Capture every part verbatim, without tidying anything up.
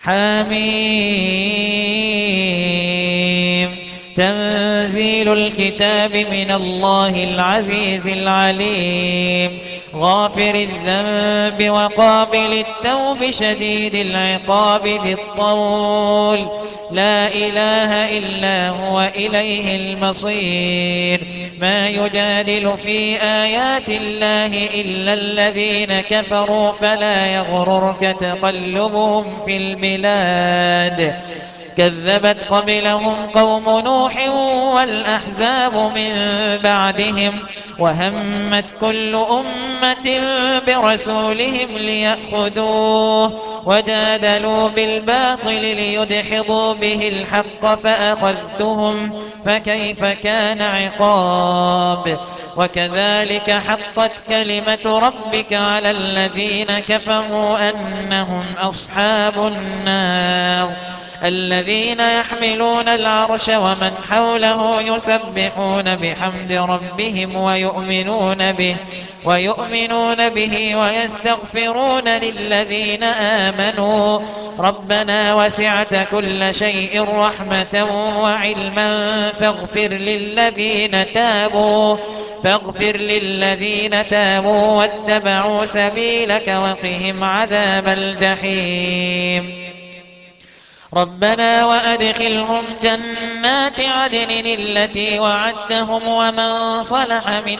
حميم تنزيل الكتاب من الله العزيز العليم غافر الذنب وقابل التوب شديد العقاب ذي الطول لا إله إلا هو إليه المصير ما يجادل في آيات الله إلا الذين كفروا فلا يغررك تقلبهم في البلاد كذبت قبلهم قوم نوح والأحزاب من بعدهم وهمت كل أمة برسولهم ليأخذوه وجادلوا بالباطل ليدحضوا به الحق فأخذتهم فكيف كان عقاب وكذلك حقت كلمة ربك على الذين كفروا أنهم أصحاب النار الذين يحملون العرش ومن حوله يسبحون بحمد ربهم ويؤمنون به ويؤمنون به ويستغفرون للذين آمنوا ربنا وسعت كل شيء رحمة وعلما فاغفر للذين تابوا فاغفر للذين تابوا واتبعوا سبيلك وقهم عذاب الجحيم ربنا وأدخلهم جنات عدن التي وعدتهم ومن صلح من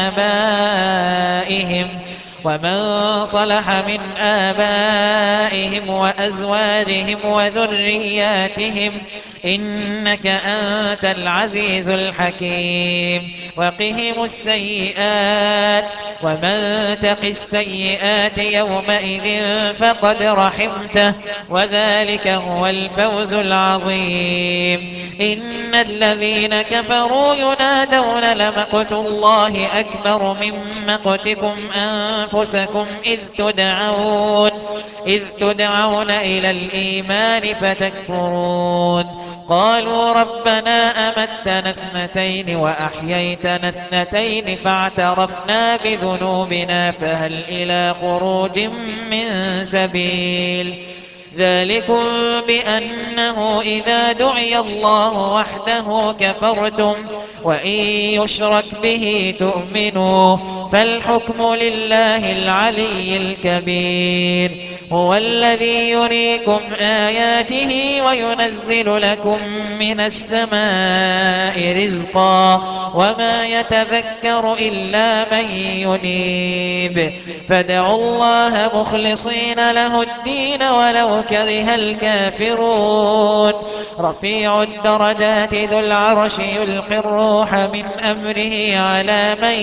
آبائهم ومن صلح من آبائهم وأزواجهم وذرياتهم إنك أنت العزيز الحكيم وقهم السيئات ومن تق السيئات يومئذ فقد رحمته وذلك هو الفوز العظيم إن الذين كفروا ينادون لمقت الله أكبر من مقتكم أنفسكم إذ تدعون إذ تدعون إلى الإيمان فتكفرون قالوا ربنا أمتنا اثنتين وأحييتنا اثنتين فاعترفنا بذنوبنا فهل إلى خروج من سبيل ذلكم بأنه إذا دعي الله وحده كفرتم وإن يشرك به تؤمنوا فالحكم لله العلي الكبير هو الذي يريكم آياته وينزل لكم من السماء رزقا وما يتذكر إلا من ينيب فادعوا الله مخلصين له الدين ولو كره الكافرون رفيع الدرجات ذو العرش يلقي الروح من أمره على من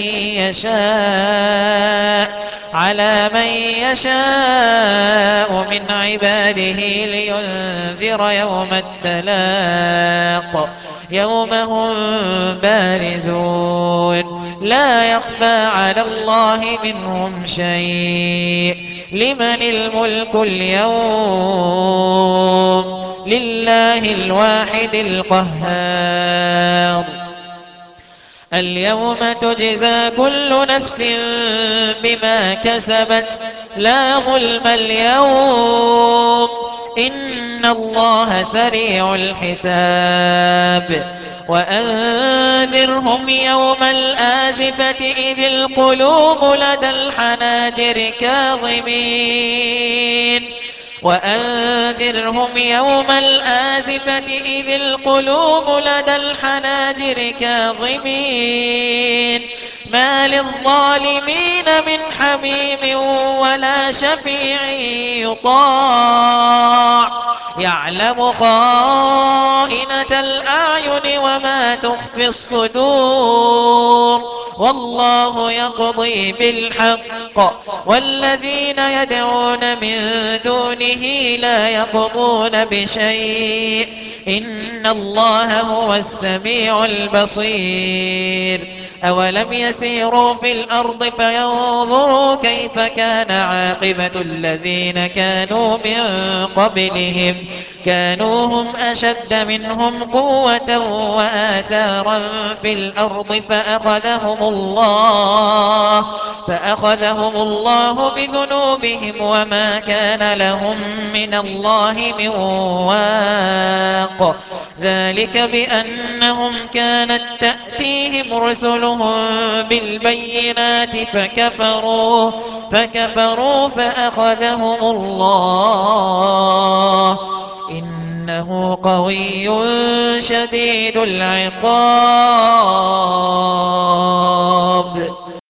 يشاء على من يشاء من عباده لينذر يوم التلاق يوم هم بارزون لا يخفى على الله منهم شيء لمن الملك اليوم لله الواحد القهار اليوم تجزى كل نفس بما كسبت لا ظلم اليوم إن الله سريع الحساب وأنذرهم يوم الآزفة إذ القلوب لدى الحناجر كاظمين وأنذرهم يوم الآزفة إذ القلوب لدى الحناجر كاظمين ما للظالمين من حميم ولا شفيع يطاع يعلم خائنة الأعين وما تخفي الصدور والله يقضي بالحق والذين يدعون من دونه لا يقضون بشيء إن الله هو السميع البصير أولم يسيروا في الأرض فينظروا كيف كان عاقبة الذين كانوا من قبلهم كانوا هم أشد منهم قوة وآثارا في الأرض فأخذهم الله فأخذهم الله بذنوبهم وما كان لهم من الله من واق ذلك بأنهم كانت تأتيهم رسلهم بالبينات فكفروا فكفروا فأخذهم الله إنه قوي شديد العقاب